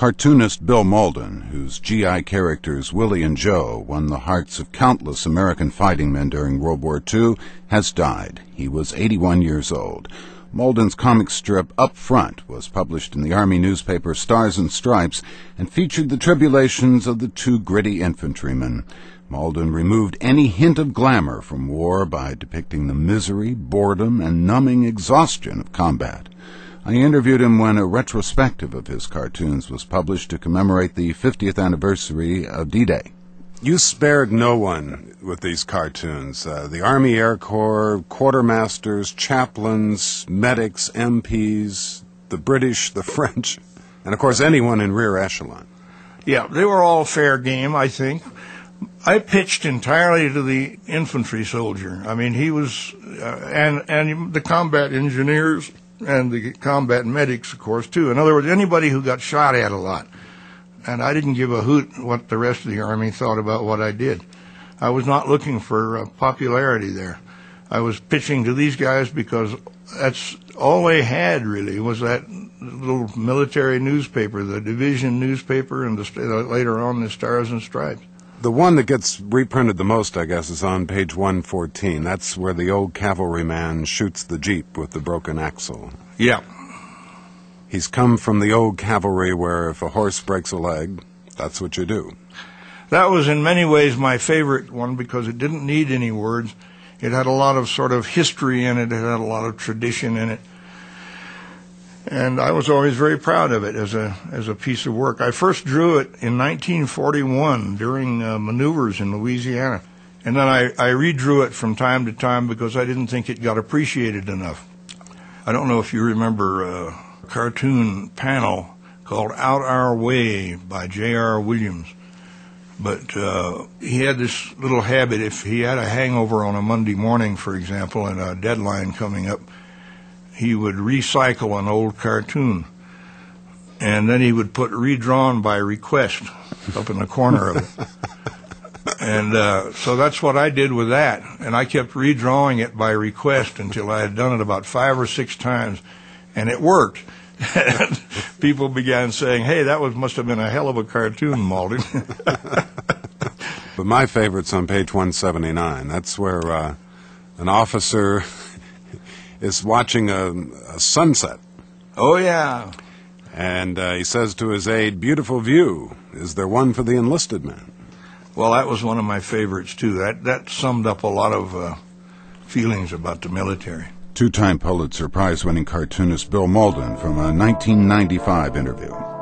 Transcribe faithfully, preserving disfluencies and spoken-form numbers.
Cartoonist Bill Mauldin, whose G I characters Willie and Joe won the hearts of countless American fighting men during World War Two, has died. He was eighty-one years old. Mauldin's comic strip Up Front was published in the Army newspaper Stars and Stripes and featured the tribulations of the two gritty infantrymen. Mauldin removed any hint of glamour from war by depicting the misery, boredom, and numbing exhaustion of combat. I interviewed him when a retrospective of his cartoons was published to commemorate the fiftieth anniversary of D-Day. You spared no one with these cartoons. Uh, the Army Air Corps, quartermasters, chaplains, medics, M Ps, the British, the French, and of course anyone in rear echelon. Yeah, they were all fair game, I think. I pitched entirely to the infantry soldier. I mean, he was, uh, and and the combat engineers and the combat medics, of course, too. In other words, anybody who got shot at a lot. And I didn't give a hoot what the rest of the Army thought about what I did. I was not looking for uh, popularity there. I was pitching to these guys because that's all they had, really, was that little military newspaper, the division newspaper, and the, uh, later on the Stars and Stripes. The one that gets reprinted the most, I guess, is on page one fourteen. That's where the old cavalryman shoots the Jeep with the broken axle. Yeah. He's come from the old cavalry where if a horse breaks a leg, that's what you do. That was in many ways my favorite one because it didn't need any words. It had a lot of sort of history in it. It had a lot of tradition in it. And I was always very proud of it as a as a piece of work. I first drew it in nineteen forty-one during uh, maneuvers in Louisiana. And then I, I redrew it from time to time because I didn't think it got appreciated enough. I don't know if you remember uh, a cartoon panel called Out Our Way by J R Williams. But uh, he had this little habit, if he had a hangover on a Monday morning, for example, and a deadline coming up, he would recycle an old cartoon, and then he would put redrawn by request up in the corner of it. And uh, so that's what I did with that, and I kept redrawing it by request until I had done it about five or six times, and it worked. And people began saying, hey, that was must have been a hell of a cartoon, Mauldin. But my favorite's on page one seventy-nine. That's where uh, an officer is watching a, a sunset. Oh, yeah. And uh, he says to his aide, beautiful view. Is there one for the enlisted man? Well, that was one of my favorites, too. That, that summed up a lot of uh, feelings about the military. Two-time Pulitzer Prize-winning cartoonist Bill Mauldin from a nineteen ninety-five interview.